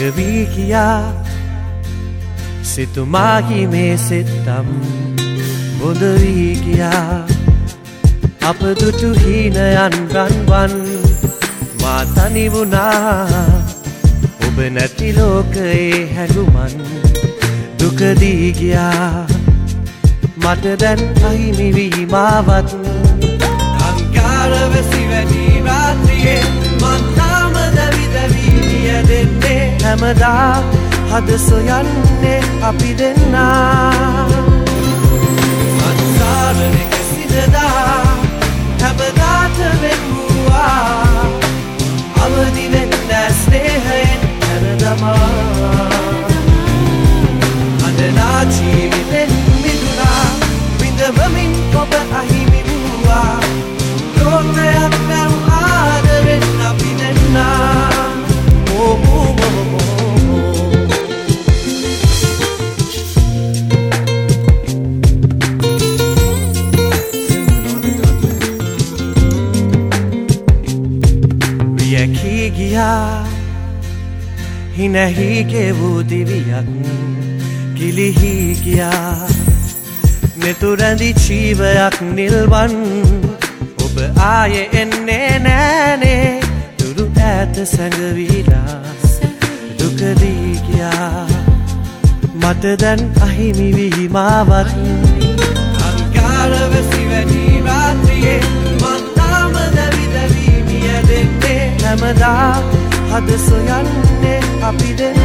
සැඟවී කියා සිතුමාගේ මේ සිත්තම් බොඳ වී ගියා අප දුටු හීනයන් රන්වන් මා තනි වුණා ඔබ නැති ලෝකයේ හැඟුමන් දුකදී ගියා මට දැන් අහිමි වී මාවත් අංකාර වැසි වැඩි රාත්‍රියේ මං තාම දැවි දැවි නියැලෙන්නේ හැමදා හද සොයන්නේ අපි දෙන්නා සංසාරේ කසිනදා හැමදාට වෙන්නවා අවදි වෙන්න ස්නේහයෙන් හැරදමා අදනා ජීවිතෙන් මිදුණා විඳවමින් ඔබ අහිමි වූවා ලෝකයක් නම් ආදරෙන් අපි දෙන්නා හිනැහි ගෙවූ දිවියක් ගිලිහි ගියා මෙතුරැඳි ජීවයක් නිල්වන් ඔබ ආයේ එන්නේ නෑනේ දුරු ඈත සැඟවිලා දුකදී ගියා මට දැන් අහිමි වී මාවත් අංකාර වැසි වැඩි රාත්‍රියේ මං තාම දැවි දැවි නියැලෙන්නේ හැමදා හද සොයන්නේ අපි දෙන්න